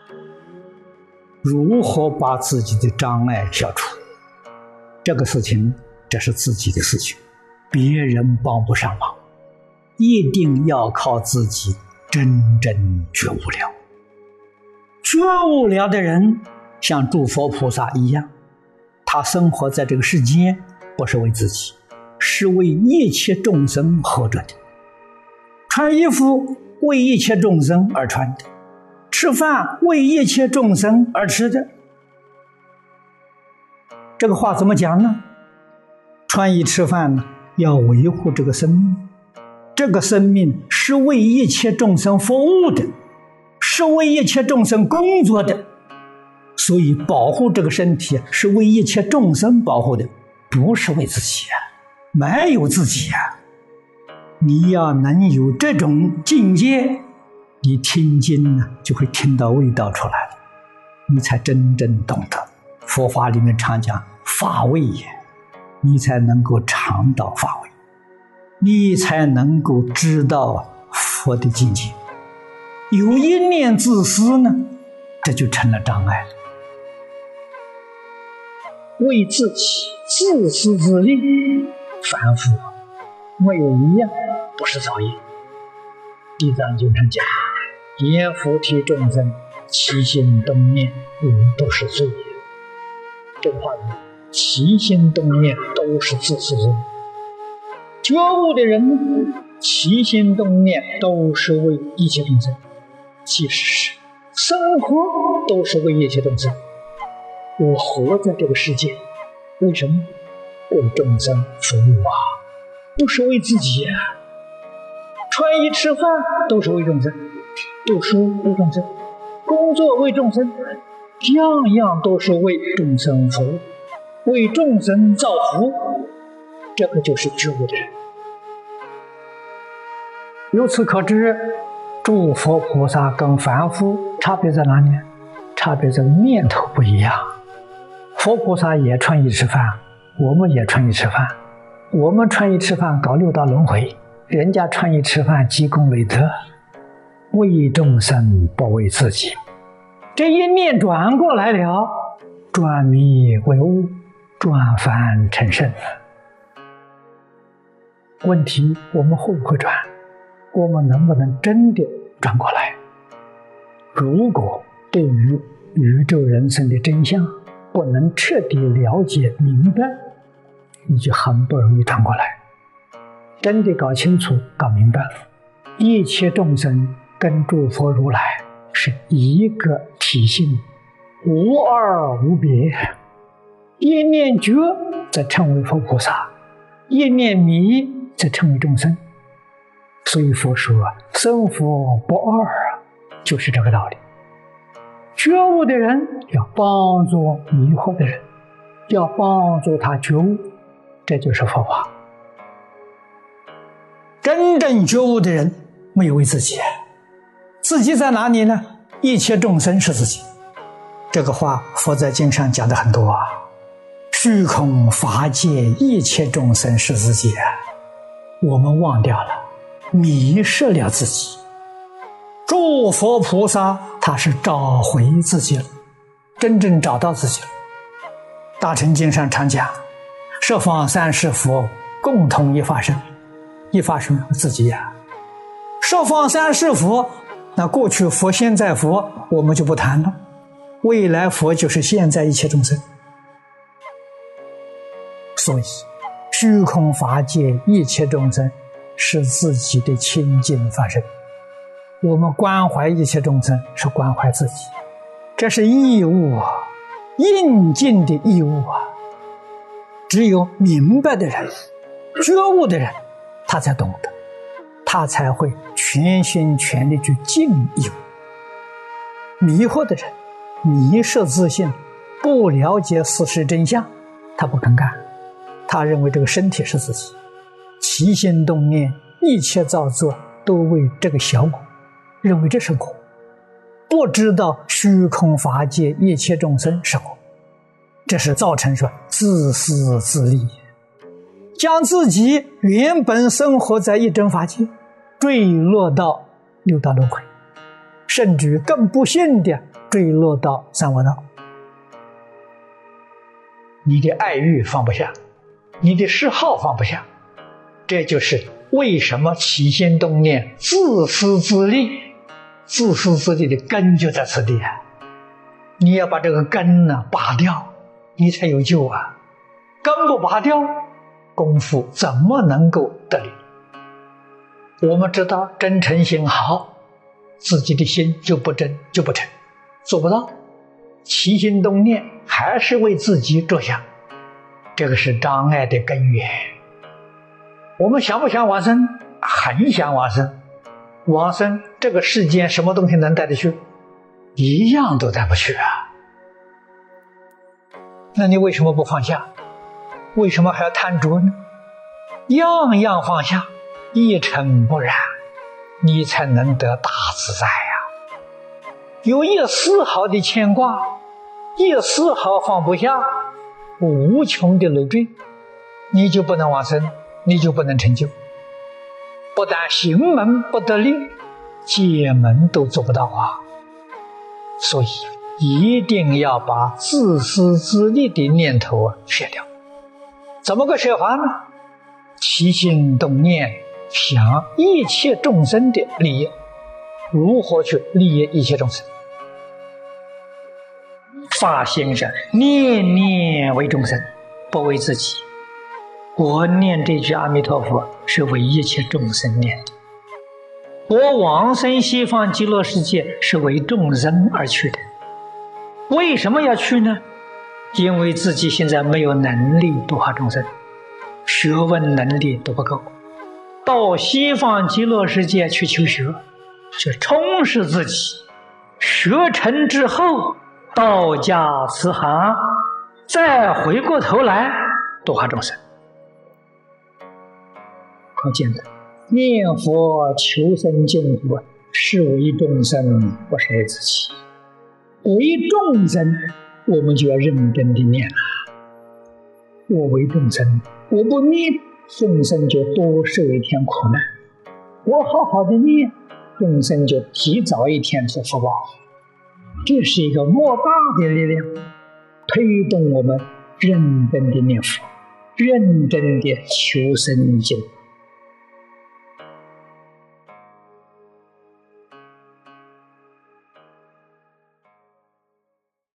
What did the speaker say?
如何把自己的障碍消除？这个事情，这是自己的事情，别人帮不上忙，一定要靠自己真正觉悟了。觉悟了的人，像诸佛菩萨一样，他生活在这个世间，不是为自己，是为一切众生活着的。穿衣服为一切众生而穿的，吃饭为一切众生而吃的。这个话怎么讲呢？穿衣吃饭呢，要维护这个生命，这个生命是为一切众生服务的，是为一切众生工作的，所以保护这个身体是为一切众生保护的，不是为自己啊，没有自己啊。你要能有这种境界，你听经呢，就会听到味道出来了，你才真正懂得。佛法里面常讲法味也，你才能够尝到法味，你才能够知道佛的境界。有一念自私呢，这就成了障碍了。为自己自私自利，凡夫没有一样不是造业。地藏经上讲，阎浮提众生起心动念都是罪业。这个话语，起心动念都是自私自利。觉悟的人起心动念都是为一切众生，其实是生活都是为一切众生。我活在这个世界，为什么？为众生服务啊，不是为自己啊。穿衣吃饭都是为众生，读书为众生，工作为众生，样样都是为众生服务，为众生造福，这个就是觉悟的人。由此可知，诸佛菩萨跟凡夫差别在哪里？差别在念头不一样。佛菩萨也穿衣吃饭，我们也穿衣吃饭，我们穿衣吃饭搞六道轮回，人家穿衣吃饭积功累德，为众生不为自己。这一念转过来了，转迷为悟，转凡成圣。问题我们会不会转？我们能不能真的转过来？如果对于宇宙人生的真相不能彻底了解明白，你就很不容易转过来。真的搞清楚搞明白了，一切众生跟诸佛如来是一个体性，无二无别。一念觉则称为佛菩萨，一念迷则称为众生。所以佛说生佛不二，就是这个道理。觉悟的人要帮助迷惑的人，要帮助他觉悟，这就是佛法。真正觉悟的人没有为自己，自己在哪里呢？一切众生是自己。这个话佛在经上讲的很多啊，虚空法界一切众生是自己啊，我们忘掉了，迷失了自己。诸佛菩萨他是找回自己了，真正找到自己了。大乘经上常讲，十方三世佛共同一法身，一法身自己呀。十方三世佛，那过去佛现在佛我们就不谈了，未来佛就是现在一切众生。所以虚空法界一切众生是自己的清净法身，我们关怀一切众生是关怀自己，这是义务啊，应尽的义务啊。只有明白的人，觉悟的人，他才懂得，他才会全心全力去尽义务。迷惑的人，迷失自信，不了解事实真相，他不肯干，他认为这个身体是自己，起心动念一切造作都为这个小我，认为这是我，不知道虚空法界一切众生是我，这是造成说自私自利，将自己原本生活在一真法界坠落到六道轮回， 甚至更不幸的坠落到三恶道。你的爱欲放不下，你的嗜好放不下，这就是为什么起心动念自私自利。自私自利的根就在此地啊！你要把这个根呢拔掉，你才有救啊！根不拔掉，功夫怎么能够得力？我们知道真诚心好，自己的心就不真就不诚，做不到。起心动念还是为自己着想，这个是障碍的根源。我们想不想往生？很想往生。往生这个世间什么东西能带得去？一样都带不去啊！那你为什么不放下？为什么还要贪着呢？样样放下，一尘不染，你才能得大自在呀！有一丝毫的牵挂，一丝毫放不下，无穷的累赘，你就不能往生，你就不能成就。不但行门不得力，解门都做不到啊！所以一定要把自私自利的念头舍掉。怎么个舍法呢？起心动念想一切众生的利益，如何去利益一切众生？发心上念念为众生，不为自己。我念这句阿弥陀佛是为一切众生念的，我往生西方极乐世界是为众生而去的。为什么要去呢？因为自己现在没有能力度化众生，学问能力都不够，到西方极乐世界去求学，去充实自己，学成之后道家慈航，再回过头来度化众生。可见的，念佛求生净土是为众生，不是为自己。为众生，我们就要认真的念了。我为众生，我不念，众生就多受一天苦难；我好好的念，众生就提早一天做福报。这是一个莫大的力量，推动我们认真的念佛，认真的求生净土。